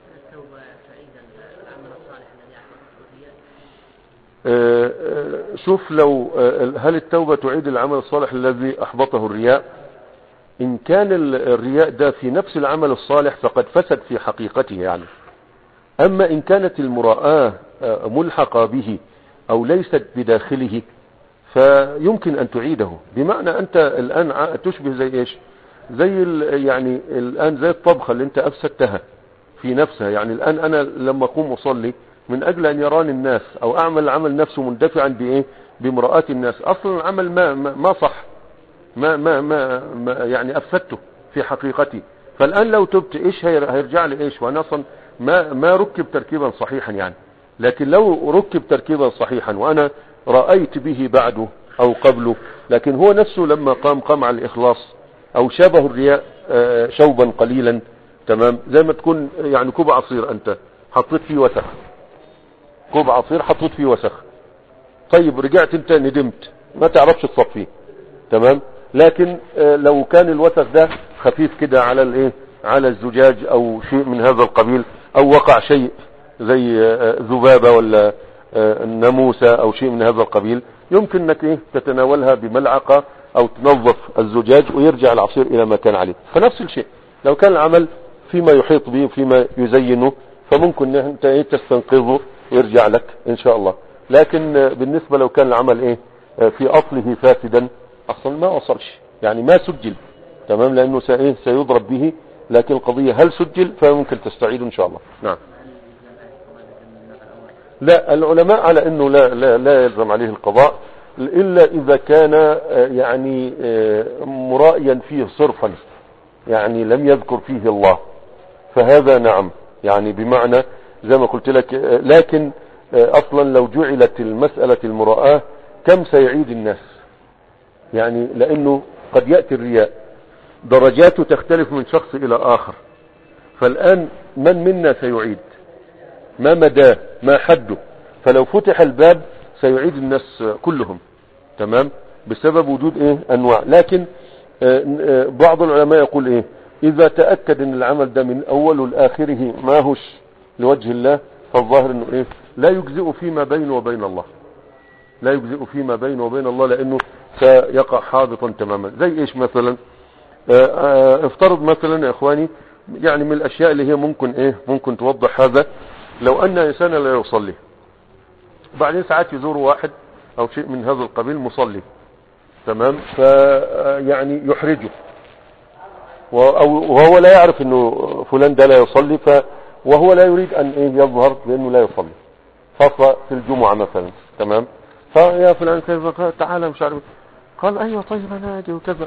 شوف، لو هل التوبة تعيد العمل الصالح الذي احبطه الرياء؟ ان كان الرياء ده في نفس العمل الصالح فقد فسد في حقيقته يعني. اما ان كانت المراءة ملحقة به او ليست بداخله فيمكن ان تعيده. بمعنى انت الان تشبه زي زي يعني الان زي الطبخة اللي انت افسدتها في نفسها. يعني الان انا لما اقوم اصلي من اجل ان يراني الناس، او اعمل العمل نفسه مندفعا بمراءة الناس، اصلا العمل ما صح، ما يعني افسدته في حقيقتي. فالان لو تبت هيرجع لي وانا اصلا ما ركب تركيبا صحيحا يعني. لكن لو ركب تركيبا صحيحا وانا رأيت به بعده او قبله، لكن هو نفسه لما قام على الاخلاص، او شابه الرياء شوبا قليلا. تمام. زي ما تكون يعني كوب عصير انت حطيت فيه وسخ، كوب عصير حطيت فيه وسخ. طيب رجعت انت ندمت، ما تعرفش تصفيه. تمام. لكن لو كان الوسخ ده خفيف كده على الزجاج او شيء من هذا القبيل، او وقع شيء زي ذبابة ولا ناموسة او شيء من هذا القبيل، يمكن انك تتناولها بملعقة او تنظف الزجاج ويرجع العصير الى ما كان عليه. فنفس الشيء لو كان العمل فيما يحيط به وفيما يزينه، فممكن انت تستنقذه ويرجع لك ان شاء الله. لكن بالنسبة لو كان العمل في اصله فاسدا، اصلا ما وصلش يعني ما سجل. تمام. لانه سيضرب به. لكن القضية هل سجل، فممكن تستعيد ان شاء الله. نعم. لا، العلماء على انه لا يلزم عليه القضاء الا اذا كان يعني مرائيا فيه صرفا، يعني لم يذكر فيه الله، فهذا نعم يعني بمعنى زي ما قلت لك. لكن اصلا لو جعلت المسألة المراءة كم سيعيد الناس يعني، لانه قد يأتي الرياء درجاته تختلف من شخص الى اخر. فالان من منا سيعيد؟ ما مداه؟ ما حده؟ فلو فتح الباب سيعيد الناس كلهم. تمام. بسبب وجود انواع. لكن بعض العلماء يقول اذا تأكد ان العمل ده من اوله لاخره ما هوش لوجه الله، فالظاهر انه لا يجزئ فيما بينه وبين الله، لا يجزئ فيما بينه وبين الله، لانه سيقع حابطا تماما. زي مثلا افترض مثلا يا اخواني يعني من الاشياء اللي هي ممكن توضح هذا، لو ان انسانا لا يصلي وبعدين ساعات يزور واحد او شيء من هذا القبيل مصلي، تمام، يعني يحرجه وهو لا يعرف انه فلان ده لا يصلي، وهو لا يريد ان يظهر بانه لا يصلي، خاصة في الجمعة مثلا، تمام، فيا فلان كيف، قال تعالى مش عارف، قال ايوه طيب انا اجي وكذا،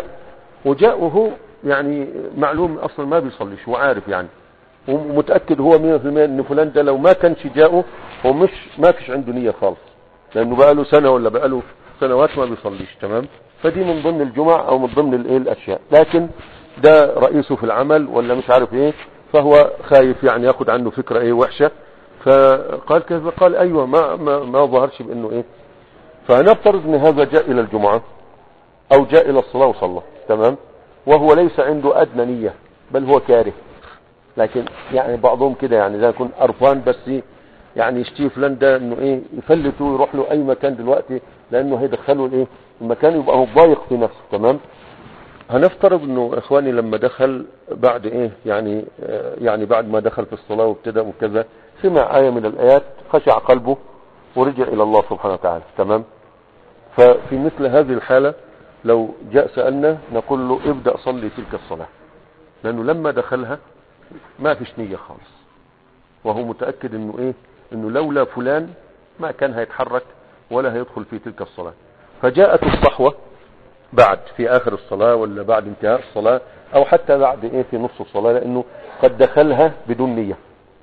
وجاء وهو يعني معلوم اصلا ما بيصليش وعارف يعني، ومتأكد هو 100% ان فلان ده لو ما كانش جاءه هو ما فيش عنده نية خالص، لانه بقاله سنة ولا بقاله سنوات ما بيصليش، تمام. فدي من ضمن الجمع او من ضمن الاشياء، لكن ده رئيسه في العمل ولا مش عارف ايه، فهو خايف يعني ياخد عنه فكرة وحشة، فقال كيف، قال ايوه ما ظهرش بانه فهنفترض ان هذا جاء الى الجمعة او جاء الى الصلاة وصلى، تمام، وهو ليس عنده ادنى نية بل هو كاره، لكن يعني بعضهم كده يعني زي يكون قرفان بس يعني يشتي فلان ده انه يفلته ويروح له اي مكان دلوقتي لانه هيدخله المكان، يبقى هو ضايق في نفسه، تمام. هنفترض انه اخواني لما دخل بعد يعني بعد ما دخل في الصلاة وابتدأ وكذا، سمع آية من الآيات خشع قلبه ورجع الى الله سبحانه وتعالى، تمام. ففي مثل هذه الحالة لو جاء سألنا نقول له ابدأ صلي تلك الصلاة، لانه لما دخلها ما فيش نية خالص، وهو متأكد انه لولا فلان ما كان هيتحرك ولا هيدخل في تلك الصلاة. فجاءت الصحوة بعد في اخر الصلاة ولا بعد انتهاء الصلاة او حتى بعد في نص الصلاة، لانه قد دخلها بدون نية،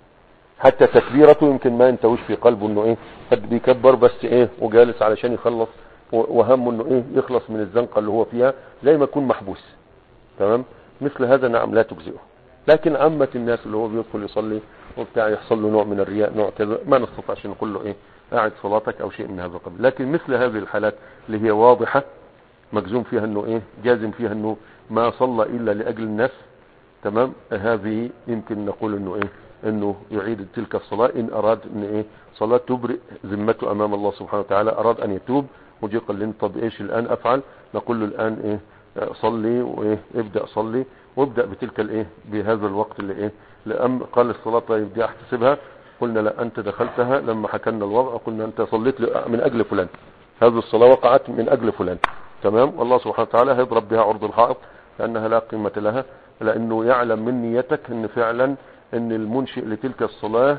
حتى تكبيرته يمكن ما ينتوش في قلبه انه قد بيكبر بس وجالس علشان يخلص، وهمه انه يخلص من الزنقة اللي هو فيها زي ما يكون محبوس، تمام. مثل هذا نعم لا تجزئه. لكن عامة الناس اللي هو بيدخل يصلي وبتاع يحصل له نوع من الرياء، نوع كذا، ما نستطيعش نقول له قاعد صلاتك او شيء من هذا القبيل. لكن مثل هذه الحالات اللي هي واضحة مجزوم فيها انه جازم فيها انه ما صلى الا لاجل الناس، تمام، هذه يمكن نقول انه يعيد تلك الصلاة ان اراد ان صلاة تبرئ ذمته امام الله سبحانه وتعالى، اراد ان يتوب وجي قال لنا طب ايش الان افعل، نقول له الان صلي وابدأ صلي وابدأ بتلك بهذا الوقت اللي قال الصلاة طيب دي احتسبها، قلنا لا انت دخلتها لما حكمنا الوضع، قلنا انت صليت من اجل فلان، هذه الصلاة وقعت من اجل فلان، تمام. والله سبحانه وتعالى هيضرب بها عرض الحائط لانها لا قيمة لها، لانه يعلم من نيتك ان فعلا ان المنشئ لتلك الصلاة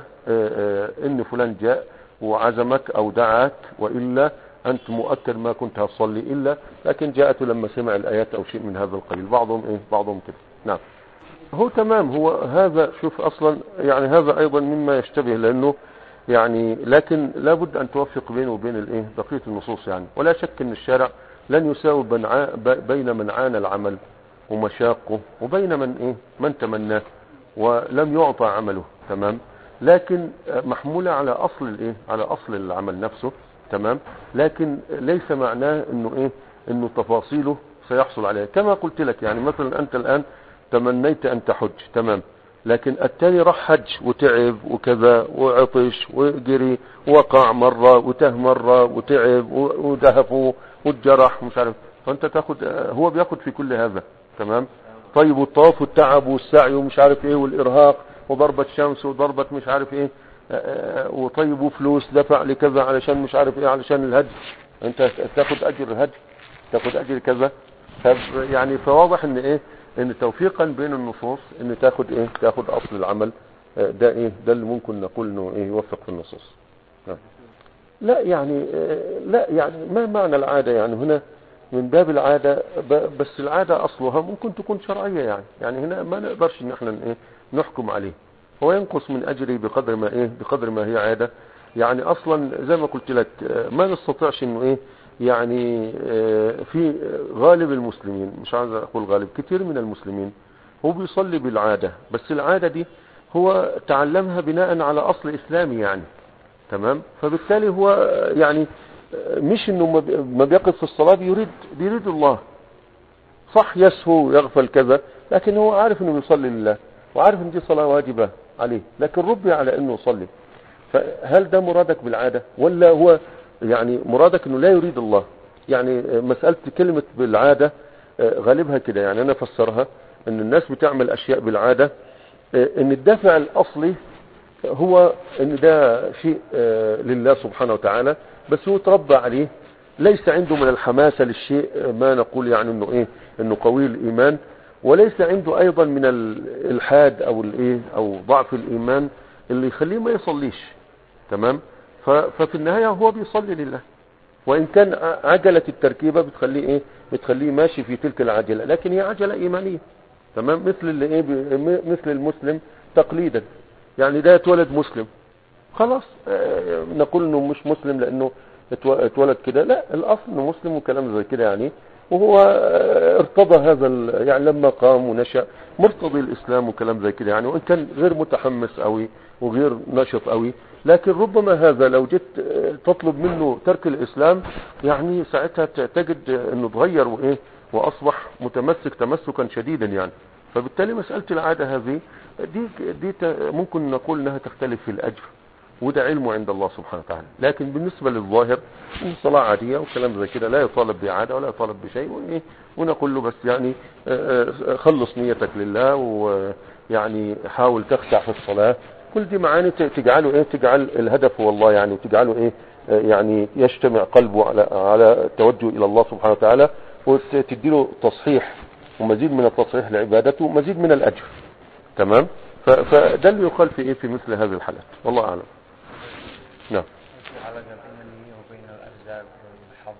ان فلان جاء وعزمك او دعاك، وإلا انت مؤكد ما كنت هتصلي الا، لكن جاءته لما سمع الايات او شيء من هذا القبيل. بعضهم كده، نعم. هو تمام، هو هذا شوف اصلا يعني هذا ايضا مما يشتبه، لانه يعني لكن لابد ان توفق بينه وبين بقية النصوص يعني. ولا شك ان الشارع لن يساوي بين من عانى العمل ومشاقه وبين من تمناه ولم يعطى عمله، تمام، لكن محمولة على اصل العمل نفسه، تمام. لكن ليس معناه انه تفاصيله سيحصل عليها. كما قلت لك يعني مثلا انت الان تمنيت ان تحج، تمام، لكن التاني راح حج وتعب وكذا وعطش وجري وقع مرة وته مرة وتعب ودهفه والجرح مش عارف، فانت تاخد هو بياخد في كل هذا، تمام. طيب والطواف والتعب والسعي ومش عارف والارهاق وضربة شمس وضربة مش عارف وطيب وفلوس دفع لكذا علشان مش عارف علشان الهج، انت تاخد اجر الهج، تاخد اجر كذا. يعني فواضح ان توفيقا بين النصوص ان تاخد اصل العمل ده ده اللي ممكن نقول انه يوفق في النصوص. لا يعني ما معنى العادة يعني هنا من باب العادة، بس العادة اصلها ممكن تكون شرعية يعني هنا ما نقدرش ان احنا نحكم عليه، هو ينقص من اجري بقدر ما هي عادة. يعني اصلا زي ما قلت لك ما نستطيعش انه يعني في غالب المسلمين، مش عايز اقول غالب، كتير من المسلمين هو بيصلي بالعادة، بس العادة دي هو تعلمها بناء على اصل اسلامي يعني، تمام. فبالتالي هو يعني مش انه ما بيقف في الصلاة بيريد الله، صح يسهو يغفل كذا، لكن هو عارف انه بيصلي لله وعارف ان دي صلاة واجبة عليه، لكن ربي على انه يصلي. فهل ده مرادك بالعادة ولا هو يعني مرادك انه لا يريد الله؟ يعني مسألة كلمة بالعادة غالبها كده، يعني انا فسرها ان الناس بتعمل اشياء بالعادة، ان الدافع الاصلي هو ان ده شيء لله سبحانه وتعالى، بس هو تربى عليه، ليس عنده من الحماسة للشيء ما نقول يعني انه ايه، انه قوي الايمان، وليس عنده ايضا من الالحاد او الايه او ضعف الايمان اللي يخليه ما يصليش. تمام. ففي النهاية هو بيصلي لله، وان كان عجلة التركيبة بتخليه ايه، بتخليه ماشي في تلك العجلة، لكن هي عجلة ايمانية. تمام. مثل اللي ايه، مثل المسلم تقليدا، يعني ده اتولد مسلم خلاص نقول انه مش مسلم لانه اتولد كده، لا، الاصل انه مسلم وكلام زي كده يعني. وهو ارتضى هذا يعني لما قام ونشأ مرتضي الاسلام وكلام زي كده يعني، وان كان غير متحمس قوي وغير نشط قوي، لكن ربما هذا لو جيت تطلب منه ترك الاسلام يعني ساعتها تجد انه اتغير وايه، واصبح متمسك تمسكا شديدا يعني. فبالتالي مسألة العادة هذه دي ممكن نقول انها تختلف في الاجر، وده علمه عند الله سبحانه وتعالى. لكن بالنسبة للظاهر صلاة عادية وكلام زي كده، لا يطالب بعادة ولا يطالب بشيء، ونقول له بس يعني خلص نيتك لله، ويعني حاول تخشع في الصلاة. كل دي معاني تجعله ايه، تجعل الهدف هو الله يعني، وتجعله ايه يعني يجتمع قلبه على التوجه الى الله سبحانه وتعالى، وتديله تصحيح ومزيد من التصحيح لعبادته ومزيد من الاجر. تمام. فده اللي يقال في ايه، في مثل هذه الحالات، والله اعلم. نعم. علاقة بين النية وبين الأرزاق والحظ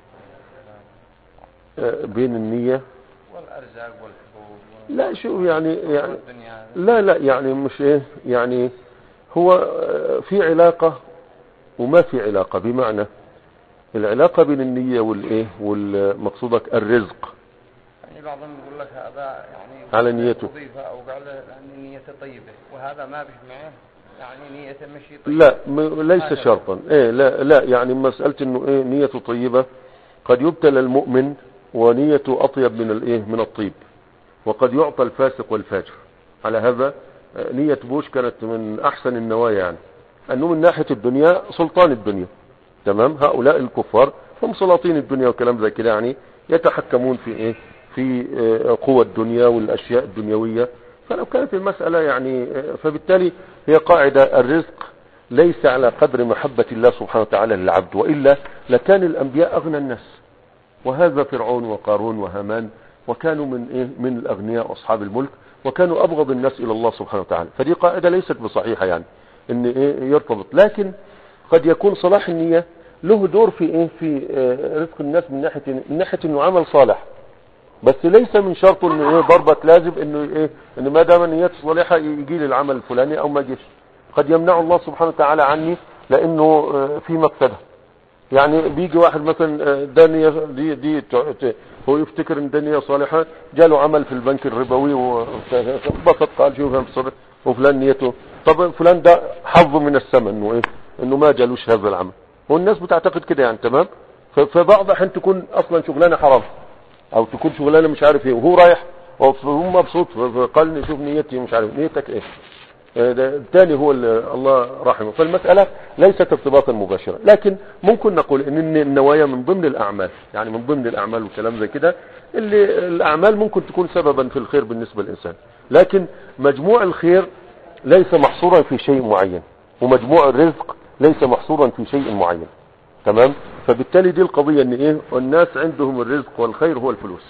بين النية والأرزاق والحبوب لا شو يعني والدنيا. لا يعني مش ايه يعني، هو في علاقة وما في علاقة، بمعنى العلاقة بين النية والايه والمقصودك الرزق، يعني بعضهم يقول لك هذا يعني على نيته وظيفة أو قال يعني نيته طيبة، وهذا ما بيش معه يعني نيته مشي طيبة. لا ليس شرطا ايه، لا يعني مسألة انه ايه نيته طيبة، قد يبتلى المؤمن ونيته اطيب من الايه من الطيب، وقد يعطى الفاسق والفاجر. على هذا نية بوش كانت من احسن النوايا يعني، انه من ناحية الدنيا سلطان الدنيا. تمام. هؤلاء الكفار هم سلاطين الدنيا وكلام زي كده يعني، يتحكمون في ايه، في قوة الدنيا والاشياء الدنيوية. فلو كانت المسألة يعني فبالتالي هي قاعدة، الرزق ليس على قدر محبة الله سبحانه وتعالى للعبد، وإلا لكان الأنبياء أغنى الناس، وهذا فرعون وقارون وهامان، وكانوا من إيه، من الأغنياء وأصحاب الملك، وكانوا أبغض الناس إلى الله سبحانه وتعالى. فدي قاعدة ليست بصحيحة يعني إن إيه يرتبط، لكن قد يكون صلاح النية له دور في إيه، في رزق الناس من ناحية إنه عمل صالح، بس ليس من شرط انه ايه ضربة لازم انه ايه، ان ما دام نيته صالحة يجي لي العمل الفلاني او ما يجيش. قد يمنع الله سبحانه وتعالى عني لانه في مفسدة. يعني بيجي واحد مثلا ده نية دي هو يفتكر ان ده نية صالحة، جاله عمل في البنك الربوي وبسط قال شوف وفلان نيته، طب فلان ده حظه من السماء انه ايه، انه ما جالوش هذا العمل، والناس بتعتقد كده يعني. تمام. فبعض احيان تكون اصلا شغلانة حرام، او تكون شغلانه مش عارف ايه، وهو رايح وهو مبسوط، قال لي شوف نيتي مش عارف نيتك ايه، الثاني هو الله رحمه. فالمسألة ليست ارتباطا مباشرا، لكن ممكن نقول ان النوايا من ضمن الاعمال، يعني من ضمن الاعمال وكلام زي كده، اللي الاعمال ممكن تكون سببا في الخير بالنسبة للانسان، لكن مجموع الخير ليس محصورا في شيء معين، ومجموع الرزق ليس محصورا في شيء معين. تمام. فبالتالي دي القضية ان ايه، الناس عندهم الرزق والخير هو الفلوس،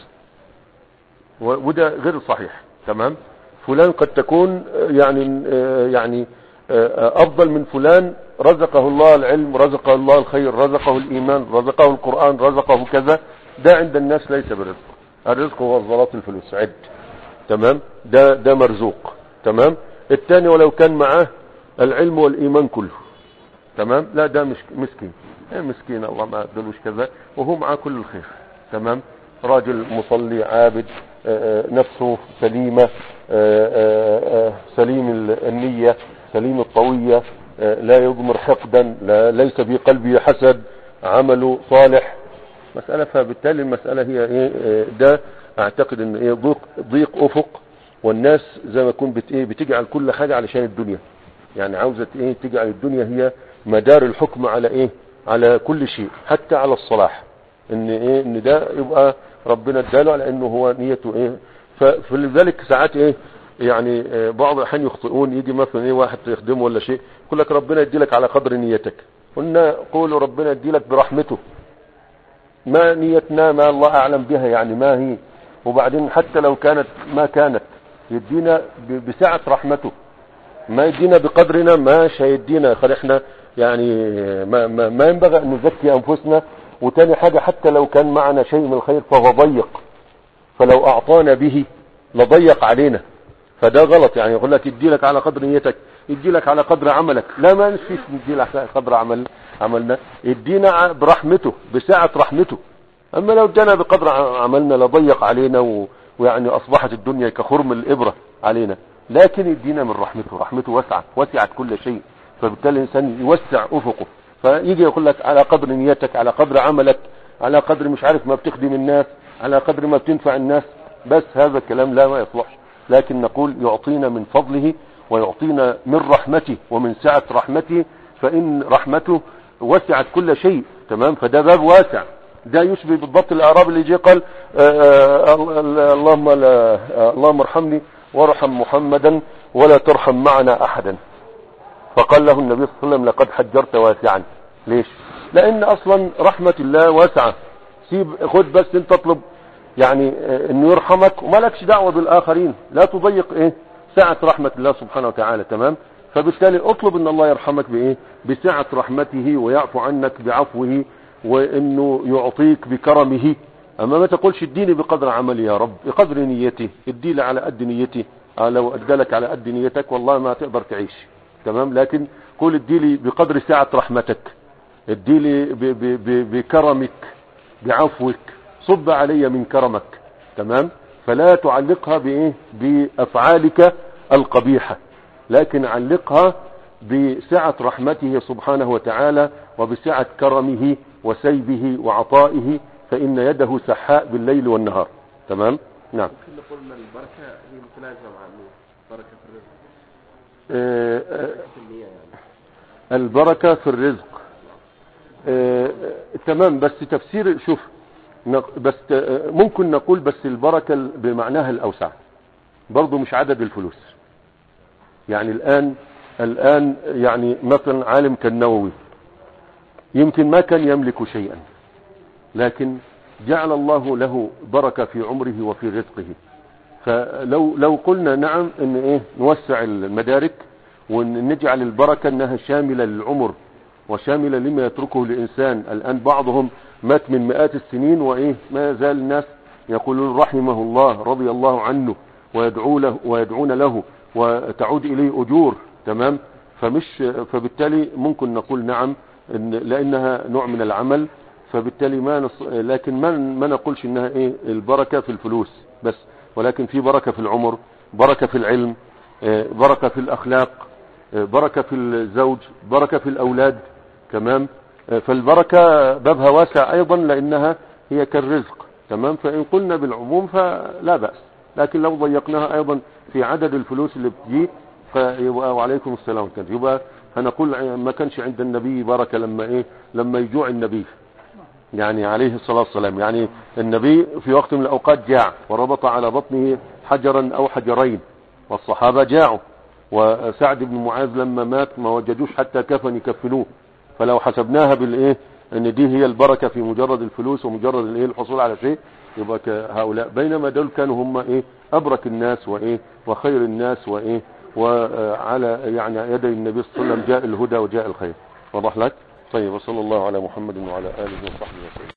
وده غير صحيح. تمام. فلان قد تكون يعني افضل من فلان، رزقه الله العلم، رزقه الله الخير، رزقه الايمان، رزقه القرآن، رزقه كذا، ده عند الناس ليس برزق. الرزق هو الزلط الفلوس عد. تمام. ده مرزوق. تمام. الثاني ولو كان معاه العلم والايمان كله، تمام، لا ده مش مسكين، مسكين الله ما ادلوش كذا، وهو معاه كل الخير. تمام. راجل مصلي عابد، نفسه سليمة، سليم النية، سليم الطوية، لا يضمر حقدا، ليس في قلبه حسد، عمله صالح مسألة. فبالتالي المسألة هي ايه، ده اعتقد ان ايه ضيق افق، والناس زي ما يكون بتجعل كل حاجة علشان الدنيا، يعني عاوزة ايه تجعل الدنيا هي مدار الحكم على ايه، على كل شيء، حتى على الصلاح، ان ايه ان ده يبقى ربنا اداله على انه هو نيته ايه فلذلك ساعات ايه يعني بعض الاحيان يخطئون، يجي مثلا ايه واحد يخدمه ولا شيء يقول لك ربنا يدي لك على قدر نيتك. قلنا قولوا ربنا يدي لك برحمته، ما نيتنا ما الله اعلم بها يعني ما هي. وبعدين حتى لو كانت ما كانت يدينا بسعة رحمته، ما يدينا بقدرنا مش هيدينا. احنا يعني ما ينبغي ان نزكي انفسنا. وتاني حاجة حتى لو كان معنا شيء من الخير فهو ضيق، فلو اعطانا به لضيق علينا، فده غلط. يعني يقول لك يدي لك على قدر نيتك، يدي لك على قدر عملك، لا ما نفيش يدي لك على قدر عملنا، يدينا برحمته بسعة رحمته. اما لو ادانا بقدر عملنا لضيق علينا ويعني اصبحت الدنيا كخرم الابرة علينا. لكن يدينا من رحمته، رحمته وسعت كل شيء، فبالتالي الانسان يوسع افقه. فيجي يقول لك على قدر نيتك، على قدر عملك، على قدر مش عارف ما بتخدم الناس، على قدر ما بتنفع الناس. بس هذا الكلام لا ما يصلحش. لكن نقول يعطينا من فضله ويعطينا من رحمته ومن سعة رحمته، فإن رحمته وسعت كل شيء. تمام. فده باب واسع. ده يشبه بالضبط الأعراب اللي جاء قال اللهم ارحمني وارحم محمدا ولا ترحم معنا أحدا. فقال له النبي صلى الله عليه وسلم لقد حجرت واسعا. ليش؟ لأن أصلا رحمة الله واسعة. خد بس انت تطلب يعني انه يرحمك ومالكش دعوة بالآخرين، لا تضيق سعة رحمة الله سبحانه وتعالى. تمام. فبالتالي اطلب ان الله يرحمك بسعة رحمته ويعفو عنك بعفوه، وانه يعطيك بكرمه. اما ما تقولش اديني بقدر عملي يا رب، بقدر نيتي، ادي لي على قد نيتي. لو ادالك على قد نيتك والله ما تقدر تعيش. تمام. لكن قول ادي لي بقدر سعة رحمتك، ادي لي بكرمك بعفوك، صب علي من كرمك. تمام. فلا تعلقها بافعالك القبيحة، لكن علقها بسعة رحمته سبحانه وتعالى وبسعة كرمه وسيبه وعطائه، فإن يده سحاء بالليل والنهار. تمام. نعم. نقول ان البركة هي متلازمة مع النور، بركة في الرزق. البركة في الرزق. تمام. بس تفسير شوف بس ممكن نقول بس البركة بمعناها الأوسع برضو مش عدد الفلوس. يعني الآن يعني مثلا عالم كالنووي يمكن ما كان يملك شيئا، لكن جعل الله له بركة في عمره وفي رزقه. فلو قلنا نعم ان نوسع المدارك ونجعل البركة انها شاملة للعمر وشاملة لما يتركه الانسان. الان بعضهم مات من مئات السنين ما زال الناس يقولون رحمه الله رضي الله عنه ويدعون له وتعود اليه اجور. تمام. فبالتالي ممكن نقول نعم لانها نوع من العمل. فبالتالي لكن ما نقولش انها البركة في الفلوس بس، ولكن في بركة في العمر، بركة في العلم، بركة في الاخلاق، بركة في الزوج، بركة في الاولاد. تمام. فالبركة بابها واسع ايضا لانها هي كالرزق. تمام. فان قلنا بالعموم فلا بأس، لكن لو ضيقناها ايضا في عدد الفلوس اللي بتجي وعليكم السلام يبقى هنقول ما كانش عند النبي بركة لما يجوع النبي يعني عليه الصلاة والسلام. يعني النبي في وقت من الأوقات جاع وربط على بطنه حجرا أو حجرين، والصحابة جاعوا. وسعد بن معاذ لما مات ما وجدوش حتى كفن يكفنوه. فلو حسبناها ان دي هي البركة في مجرد الفلوس ومجرد الحصول على شيء، يبقى هؤلاء بينما دول كانوا هم أبرك الناس وخير الناس وعلى يعني يدي النبي صلى الله عليه وسلم جاء الهدى وجاء الخير. وضح لك؟ طيب. وصلى الله على محمد وعلى آله وصحبه وسلم.